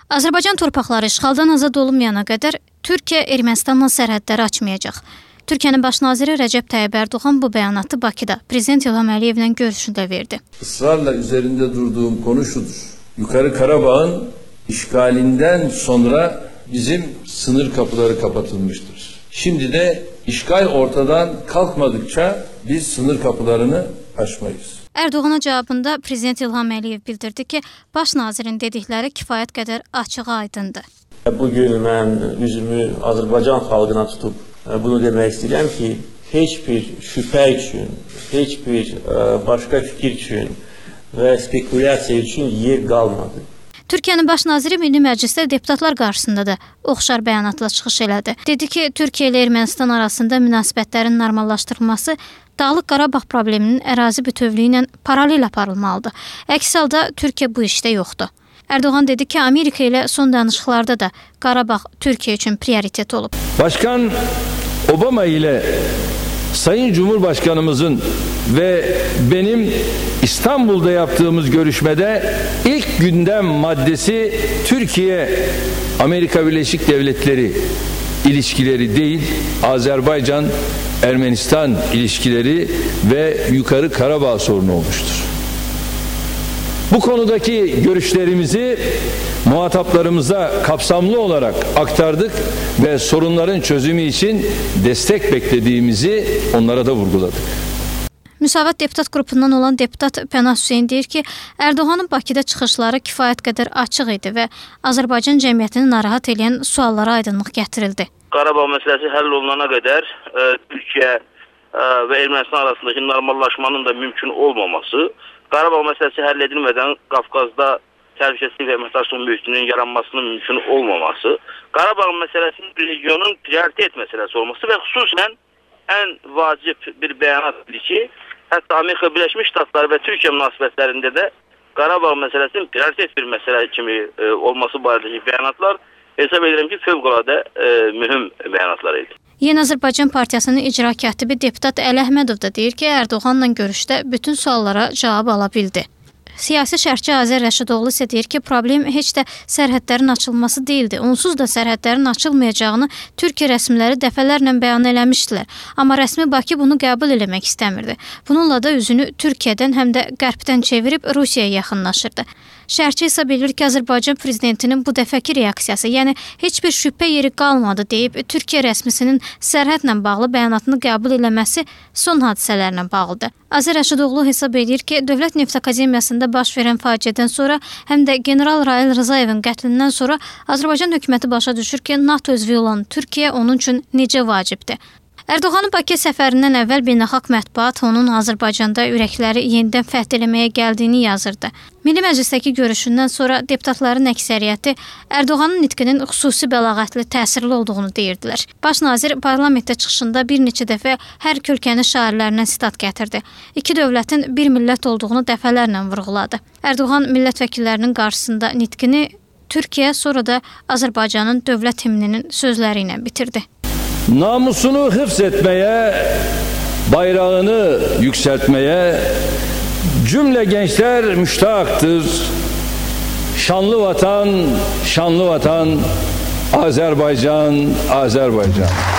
Azərbaycan torpaqları işğaldan azad olunmayana qədər Türkiyə Ermənistanla sərhədləri açmayacaq. Türkiyənin baş naziri Rəcəb Tayyib Erdoğan bu bəyanatı Bakıda Prezident İlham Əliyevlə görüşündə verdi. Israrla üzerinde durduğum konu şudur. Yukarı Karabağ'ın işgalinden sonra bizim sınır kapıları kapatılmıştır. Şimdi de işgal ortadan kalkmadıkça biz sınır kapılarını açmayız. Erdoğan'a cavabında Prezident İlham Əliyev bildirdi ki, baş nazirin dedikləri kifayət qədər açıq aydındır. Bugün mən üzümü Azərbaycan xalqına tutub bunu demək istəyirəm ki, heç bir şübhə üçün, heç bir başqa fikir üçün və spekulyasiya üçün yer qalmadı. Türkiyənin baş naziri Milli Məclisdə deputatlar qarşısında da oxşar bəyanatla çıxış elədi. Dedi ki, Türkiyə ilə Ermənistan arasında münasibətlərin normallaşdırılması Dağlıq Qarabağ probleminin ərazi bütövlüyü ilə paralel aparılmalıdır. Əks halda Türkiyə bu işdə yoxdur. Erdoğan dedi ki, Amerika ilə son danışıqlarda da Qarabağ Türkiyə üçün prioritet olub. Başkan Obama ile Sayın Cumhurbaşkanımızın ve benim İstanbul'da yaptığımız görüşmede ilk gündem maddesi Türkiye-Amerika Birleşik Devletleri ilişkileri değil, Azerbaycan-Ermenistan ilişkileri ve Yukarı Karabağ sorunu olmuştur. Bu konudaki görüşlerimizi muhataplarımıza kapsamlı olarak aktardık ve sorunların çözümü için destek beklediğimizi onlara da vurguladık. Müsavat deputat qrupundan olan deputat Pənah Hüseyn deyir ki, Erdoğanın Bakıda çıxışları kifayət qədər açıq idi və Azərbaycan cəmiyyətini narahat edən suallara aydınlıq gətirildi. Qarabağ məsələsi həll olunana qədər Türkiyə və Ermənistan arasındakı normallaşmanın da mümkün olmaması, Qarabağ məsələsi həll edilmədən Qafqazda təhlükəsizlik və əməkdaşlıq mühitinin yaranmasının mümkün olmaması, Qarabağ məsələsinin regionun prioritet məsələsi olması və xüsusən ən vacib bir bəyanatdır ki, hətta Amerika Birləşmiş Ştatları və Türkiyə münasibətlərində də Qarabağ məsələsinin prioritet bir məsələ kimi olması barədəki bəyanatlar hesab edirəm ki, fövqəladə mühüm bəyanatlar idi. Yeni Azərbaycan Partiyasının icra katibi deputat Əli Əhmədov da deyir ki, Erdoğanla görüşdə bütün suallara cavab ala bildi. Siyasi şərhçi Azər Rəşidoğlu isə deyir ki, problem heç də sərhədlərin açılması deyildi. Onsuz da sərhədlərin açılmayacağını Türkiyə rəsmiləri dəfələrlə bəyan eləmişdilər. Amma rəsmi Bakı bunu qəbul eləmək istəmirdi. Bununla da üzünü Türkiyədən həm də qərbdən çevirib Rusiyaya yaxınlaşırdı. Şərhçi isə bilir ki, Azərbaycan prezidentinin bu dəfəki reaksiyası, yəni heç bir şübhə yeri qalmadı deyib Türkiyə rəsmisinin sərhədlə bağlı bəyanatını qəbul eləməsi son hadisələrlə bağlıdır. Azər Rəşidoğlu hesab edir ki, Dövlət Neft Akademiyasında baş verən faciədən sonra həm də General Rail Rızayevin qətlindən sonra Azərbaycan hökuməti başa düşür ki, NATO üzvü olan Türkiyə onun üçün necə vacibdir. Erdoğanın Bakı səfərindən əvvəl beynəlxalq mətbuat onun Azərbaycanda ürəkləri yenidən fəth eləməyə gəldiyini yazırdı. Milli Məclisdəki görüşündən sonra deputatların əksəriyyəti Erdoğanın nitqinin xüsusi bəlağətli, təsirli olduğunu deyirdilər. Baş nazir parlamentdə çıxışında bir neçə dəfə hər iki ölkənin şairlərindən sitat gətirdi. İki dövlətin bir millət olduğunu dəfələrlə vurğuladı. Erdoğan millət vəkillərinin qarşısında nitqini Türkiyə, sonra da Azərbaycanın dövlət himninin sözləri ilə bitirdi. Namusunu hıfz etmeye, bayrağını yükseltmeye cümle gençler müştaktır. Şanlı vatan, Azerbaycan, Azerbaycan.